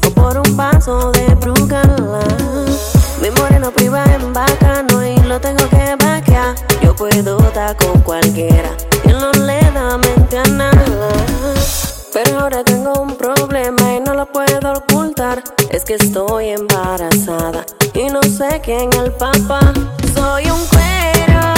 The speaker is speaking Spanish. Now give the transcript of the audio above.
o por un paso de Brucala. Mi moreno priva en bacano y lo tengo que vaquear. Yo puedo estar con cualquiera y él no le da mente a nada. Pero ahora tengo un problema y no lo puedo ocultar. Es que estoy embarazada y no sé quién es el papá. Soy un cuero